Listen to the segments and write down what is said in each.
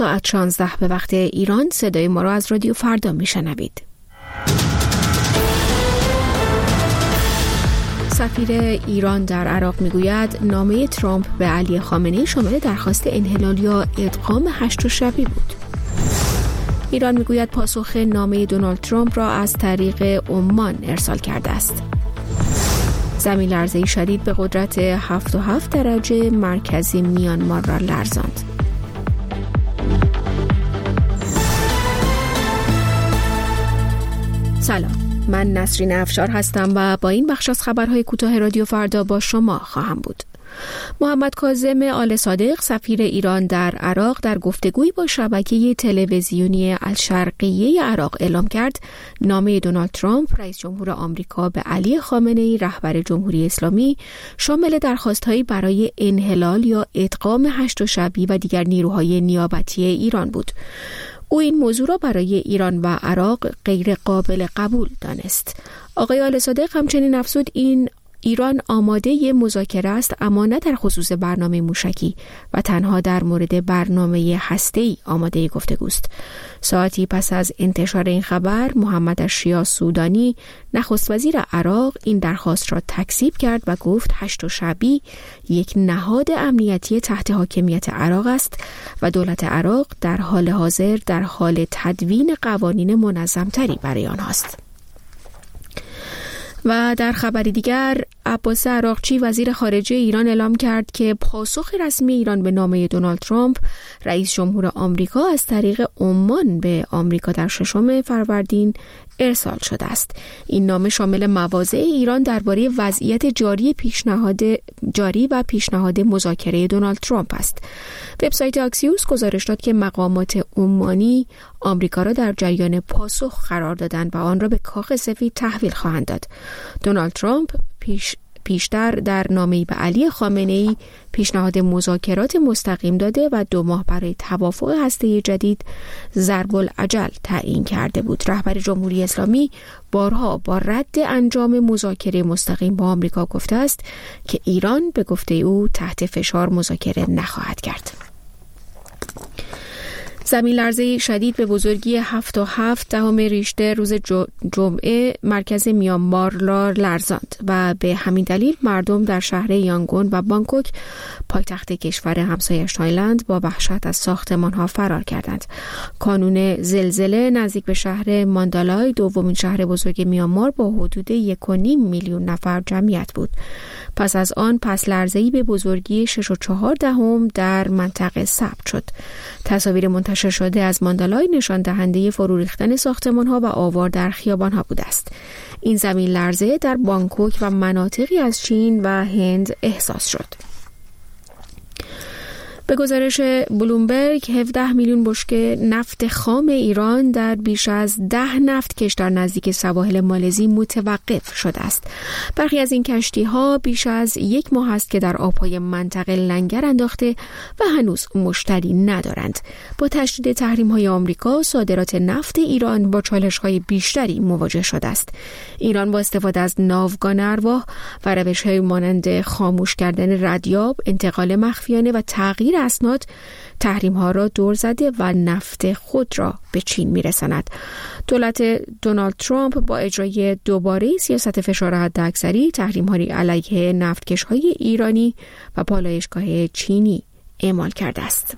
ساعت 16 به وقت ایران صدای ما را از رادیو فردا میشنوید. سفیر ایران در عراق میگوید نامه ترامپ به علی خامنه‌ای شامل درخواست انحلال یا ادغام هشت شبی بود. ایران میگوید پاسخ نامه دونالد ترامپ را از طریق عمان ارسال کرده است. زمین لرزه‌ای شدید به قدرت 7.7 درجه مرکزی میانمار را لرزاند. سلام، من نسرین افشار هستم و با این بخش از خبرهای کوتاه رادیو فردا با شما خواهم بود. محمد کاظم آل صادق سفیر ایران در عراق در گفتگویی با شبکه تلویزیونی الشرقیه عراق اعلام کرد نامه دونالد ترامپ رئیس جمهور آمریکا به علی خامنه‌ای رهبر جمهوری اسلامی شامل درخواست‌هایی برای انحلال یا ادغام هشت شبی و دیگر نیروهای نیابتی ایران بود. او این موضوع را برای ایران و عراق غیر قابل قبول دانست. آقای آل صادق همچنین افزود ایران آماده مذاکره است، اما نه در خصوص برنامه موشکی و تنها در مورد برنامه هسته‌ای آماده گفتگوست. ساعتی پس از انتشار این خبر محمد الشیعه سودانی نخست وزیر عراق این درخواست را تکذیب کرد و گفت هشت شبی یک نهاد امنیتی تحت حاکمیت عراق است و دولت عراق در حال حاضر در حال تدوین قوانین منظم‌تری برای آنهاست. و در خبری دیگر عباس عراقچی وزیر خارجه ایران اعلام کرد که پاسخ رسمی ایران به نامه دونالد ترامپ رئیس جمهور آمریکا از طریق عمان به آمریکا در 6 فروردین ارسال شده است. این نامه شامل مواضع ایران درباره وضعیت جاری و پیشنهاد مذاکره دونالد ترامپ است. وبسایت آکسیوس گزارش داد که مقامات عمانی آمریکا را در جریان پاسخ قرار دادند و آن را به کاخ سفید تحویل خواهند داد. دونالد ترامپ پیشتر در نامه‌ای به علی خامنه‌ای پیشنهاد مذاکرات مستقیم داده و 2 ماه برای توافق هسته‌ای جدید ضرب العجل تعیین کرده بود. رهبر جمهوری اسلامی بارها با رد انجام مذاکره مستقیم با آمریکا گفته است که ایران به گفته او تحت فشار مذاکره نخواهد کرد. زمین لرزه شدید به بزرگی 7.7 ریشتر روز جمعه مرکز میانمار را لرزاند و به همین دلیل مردم در شهر یانگون و بانکوک پایتخت کشور همسایش تایلند با وحشت از ساختمان‌ها فرار کردند. کانون زلزله نزدیک به شهر ماندالای دومین شهر بزرگ میانمار با حدود 1.5 میلیون نفر جمعیت بود. پس از آن پس لرزه‌ای به بزرگی 6.4 در منطقه ثبت شد. تصاویر منتشر شده از ماندالای نشان دهنده فرو ریختن ساختمان‌ها و آوار در خیابان‌ها بوده است. این زمین لرزه در بانکوک و مناطقی از چین و هند احساس شد. به گزارش بلومبرگ 17 میلیون بشکه نفت خام ایران در بیش از 10 نفتکش در نزدیک سواحل مالزی متوقف شده است. برخی از این کشتی‌ها بیش از 1 ماه است که در آب‌های منطقه لنگر انداخته و هنوز مشتری ندارند. با تشدید تحریم‌های آمریکا صادرات نفت ایران با چالش‌های بیشتری مواجه شده است. ایران با استفاده از ناوگان ارواح و روش‌های مانند خاموش کردن ردیاب، انتقال مخفیانه و تغییر اسناد تحریم‌ها را دور زده و نفت خود را به چین می‌رساند. دولت دونالد ترامپ با اجرای دوباره سیاست فشار حداکثری تحریم‌هایی علیه نفتکش‌های ایرانی و پالایشگاه چینی اعمال کرده است.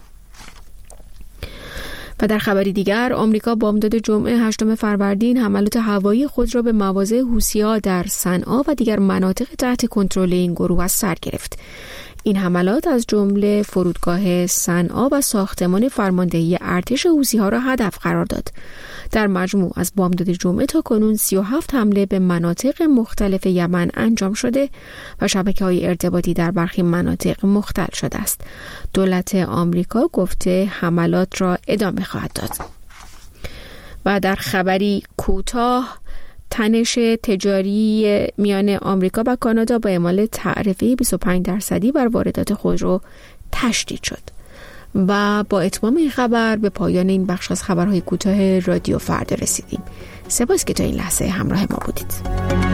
و در خبری دیگر آمریکا بامداد جمعه 8 فروردین حملات هوایی خود را به مواضع حوثی‌ها در صنعا و دیگر مناطق تحت کنترل این گروه از سر گرفت. این حملات از جمله فرودگاه صنعا و ساختمان فرماندهی ارتش حوثی‌ها را هدف قرار داد. در مجموع از بامداد جمعه تا کنون 37 حمله به مناطق مختلف یمن انجام شده و شبکه‌های ارتباطی در برخی مناطق مختل شده است. دولت آمریکا گفته حملات را ادامه خواهد داد. و در خبری کوتاه تنش تجاری میان آمریکا و کانادا با اعمال تعرفه 25% بر واردات خودرو تشدید شد. و با اتمام این خبر به پایان این بخش از خبرهای کوتاه رادیو فردا رسیدیم. سپاس که تا این لحظه همراه ما بودید.